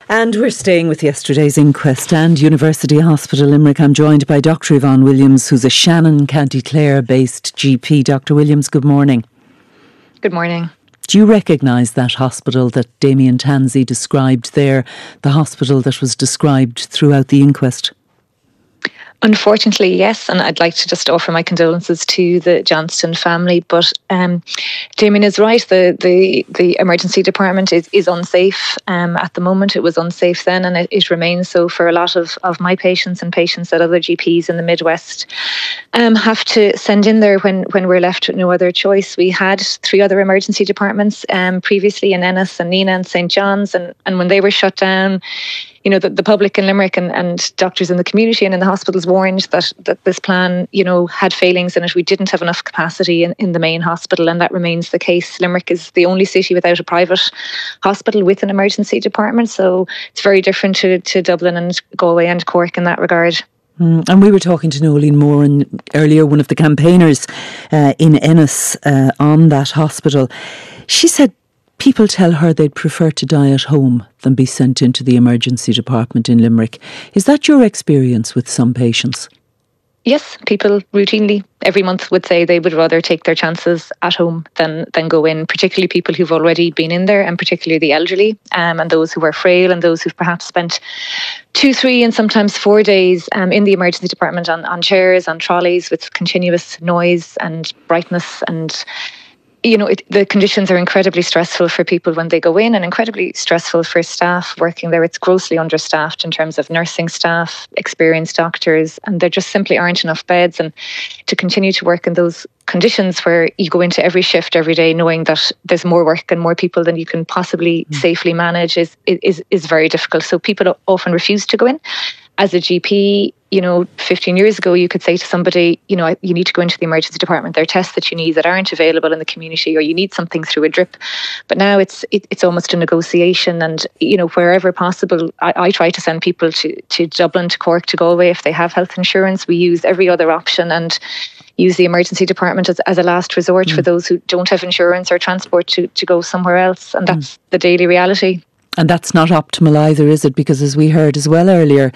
And we're staying with yesterday's inquest and University Hospital Limerick. I'm joined by Dr. Yvonne Williams, who's a Shannon, County Clare based GP. Dr. Williams, good morning. Good morning. Do you recognise that hospital that Damien Tansey described there, the hospital that was described throughout the inquest? Unfortunately, yes, and I'd like to just offer my condolences to the Johnston family. But Damien is right. The emergency department is unsafe at the moment. It was unsafe then, and it remains so for a lot of my patients and patients that other GPs in the Midwest have to send in there when we're left with no other choice. We had 3 other emergency departments previously in Ennis and Neenah and St. John's, and when they were shut down, you know, the public in Limerick and doctors in the community and in the hospitals warned that this plan, you know, had failings in it. We didn't have enough capacity in the main hospital, and that remains the case. Limerick is the only city without a private hospital with an emergency department, so it's very different to Dublin and Galway and Cork in that regard. And we were talking to Nolene Moran earlier, one of the campaigners in Ennis on that hospital. She said people tell her they'd prefer to die at home than be sent into the emergency department in Limerick. Is that your experience with some patients? Yes, people routinely every month would say they would rather take their chances at home than go in, particularly people who've already been in there, and particularly the elderly and those who are frail and those who've perhaps spent 2, 3 and sometimes 4 days in the emergency department on chairs, on trolleys with continuous noise and brightness. And you know, the conditions are incredibly stressful for people when they go in, and incredibly stressful for staff working there. It's grossly understaffed in terms of nursing staff, experienced doctors, and there just simply aren't enough beds. And to continue to work in those conditions where you go into every shift every day knowing that there's more work and more people than you can possibly safely manage is very difficult. So people often refuse to go in. As a GP, you know, 15 years ago, you could say to somebody, you know, you need to go into the emergency department. There are tests that you need that aren't available in the community, or you need something through a drip. But now it's almost a negotiation. And, you know, wherever possible, I try to send people to Dublin, to Cork, to Galway if they have health insurance. We use every other option and use the emergency department as a last resort for those who don't have insurance or transport to go somewhere else. And that's the daily reality. And that's not optimal either, is it? Because as we heard as well earlier,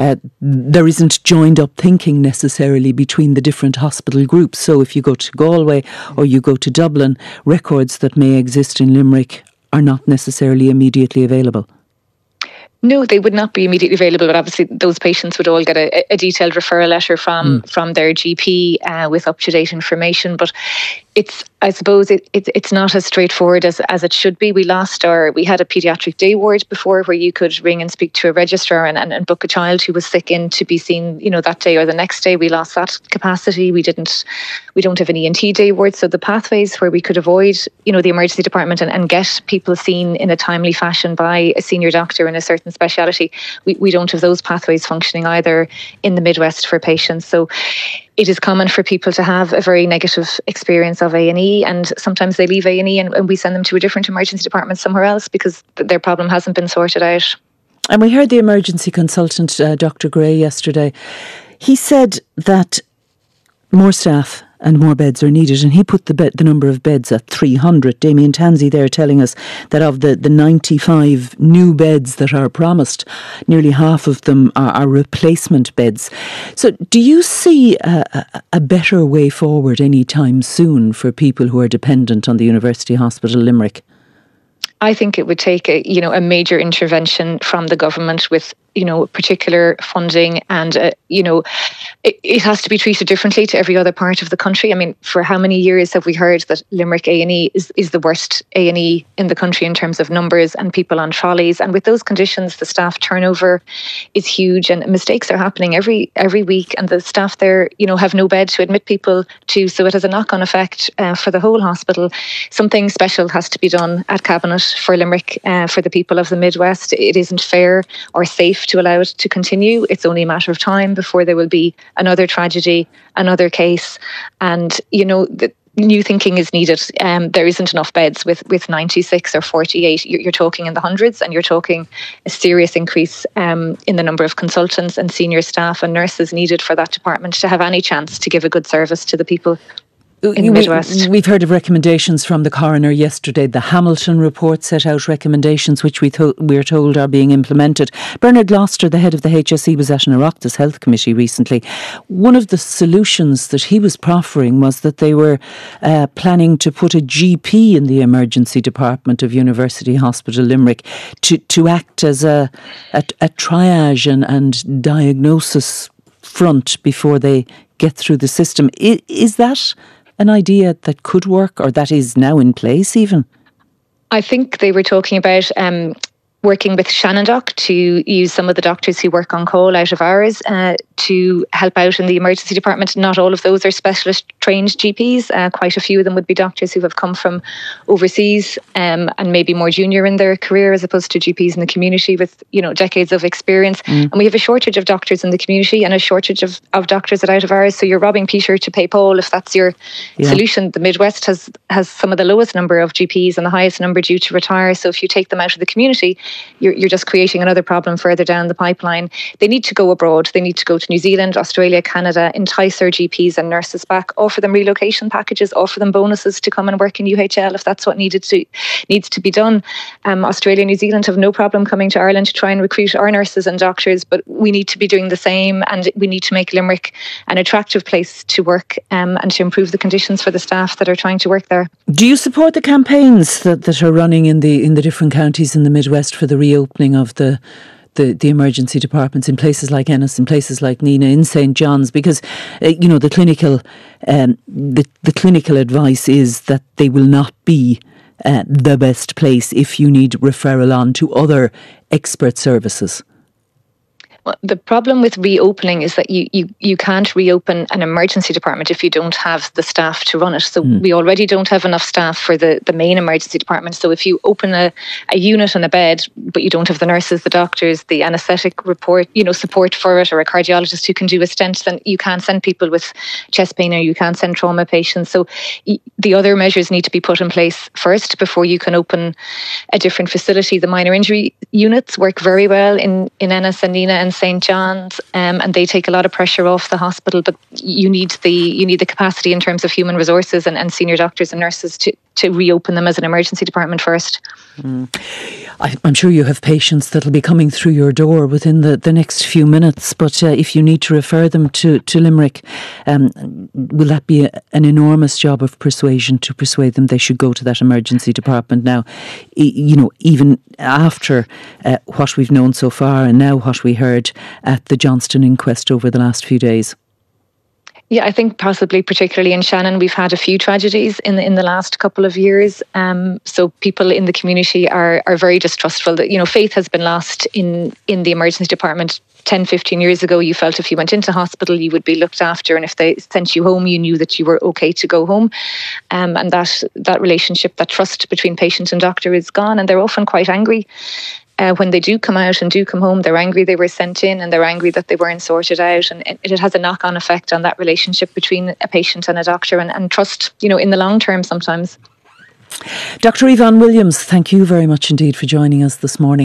there isn't joined up thinking necessarily between the different hospital groups. So if you go to Galway or you go to Dublin, records that may exist in Limerick are not necessarily immediately available. No, they would not be immediately available, but obviously those patients would all get a detailed referral letter from their GP with up-to-date information. But I suppose it's not as straightforward as it should be. We had a paediatric day ward before where you could ring and speak to a registrar and book a child who was sick in to be seen, you know, that day or the next day. We lost that capacity. We don't have an ENT day ward. So the pathways where we could avoid, you know, the emergency department and get people seen in a timely fashion by a senior doctor in a certain speciality, we don't have those pathways functioning either in the Midwest for patients. So it is common for people to have a very negative experience of A&E, and sometimes they leave A&E and we send them to a different emergency department somewhere else because their problem hasn't been sorted out. And we heard the emergency consultant, Dr. Gray, yesterday. He said that more staff and more beds are needed, and he put the number of beds at 300. Damien Tansey there telling us that of the 95 new beds that are promised, nearly half of them are replacement beds. So do you see a better way forward any time soon for people who are dependent on the University Hospital Limerick? I think it would take a major intervention from the government with, you know, particular funding, and you know, it has to be treated differently to every other part of the country. I mean, for how many years have we heard that Limerick A&E is the worst A&E in the country in terms of numbers and people on trolleys? And with those conditions, the staff turnover is huge, and mistakes are happening every week, and the staff there, you know, have no bed to admit people to. So it has a knock-on effect for the whole hospital. Something special has to be done at Cabinet for Limerick, for the people of the Midwest. It isn't fair or safe to allow it to continue. It's only a matter of time before there will be another tragedy, another case. And, you know, the new thinking is needed. There isn't enough beds with 96 or 48. You're talking in the hundreds, and you're talking a serious increase in the number of consultants and senior staff and nurses needed for that department to have any chance to give a good service to the people. in the Midwest. We've heard of recommendations from the coroner yesterday. The Hamilton report set out recommendations which we're told are being implemented. Bernard Gloucester, the head of the HSE, was at an Oireachtas Health Committee recently. One of the solutions that he was proffering was that they were planning to put a GP in the emergency department of University Hospital Limerick to act as a triage and diagnosis front before they get through the system. Is that an idea that could work, or that is now in place even? I think they were talking about working with Shannondoc to use some of the doctors who work on call out of hours to help out in the emergency department. Not all of those are specialist trained GPs. Quite a few of them would be doctors who have come from overseas and maybe more junior in their career, as opposed to GPs in the community with, decades of experience. And we have a shortage of doctors in the community and a shortage of doctors at out of hours. So you're robbing Peter to pay Paul if that's your solution. The Midwest has some of the lowest number of GPs and the highest number due to retire. So if you take them out of the community, you're just creating another problem further down the pipeline. They need to go abroad. They need to go to New Zealand, Australia, Canada, entice our GPs and nurses back, offer them relocation packages, offer them bonuses to come and work in UHL if that's what needs to be done. Australia and New Zealand have no problem coming to Ireland to try and recruit our nurses and doctors, but we need to be doing the same, and we need to make Limerick an attractive place to work and to improve the conditions for the staff that are trying to work there. Do you support the campaigns that are running in the different counties in the Midwest for the reopening of the emergency departments in places like Ennis, in places like Nenagh, in St. John's? Because the clinical advice is that they will not be the best place if you need referral on to other expert services. Well, the problem with reopening is that you can't reopen an emergency department if you don't have the staff to run it. So we already don't have enough staff for the main emergency department. So if you open a unit and a bed, but you don't have the nurses, the doctors, the anaesthetic support for it, or a cardiologist who can do a stent, then you can't send people with chest pain, or you can't send trauma patients. So the other measures need to be put in place first before you can open a different facility. The minor injury units work very well in Ennis and Nenagh and St. John's, and they take a lot of pressure off the hospital. But you need the capacity in terms of human resources and senior doctors and nurses to reopen them as an emergency department first. I'm sure you have patients that'll be coming through your door within the next few minutes, but if you need to refer them to Limerick, will that be an enormous job of persuasion to persuade them they should go to that emergency department now, even after what we've known so far and now what we heard at the Johnston inquest over the last few days? Yeah, I think possibly, particularly in Shannon, we've had a few tragedies in the last couple of years. So people in the community are very distrustful. That faith has been lost in the emergency department. 10, 15 years ago, you felt if you went into hospital, you would be looked after, and if they sent you home, you knew that you were okay to go home. And that relationship, that trust between patient and doctor is gone, and they're often quite angry. When they do come out and do come home, they're angry they were sent in, and they're angry that they weren't sorted out. And it has a knock-on effect on that relationship between a patient and a doctor, and trust, in the long term sometimes. Dr. Yvonne Williams, thank you very much indeed for joining us this morning.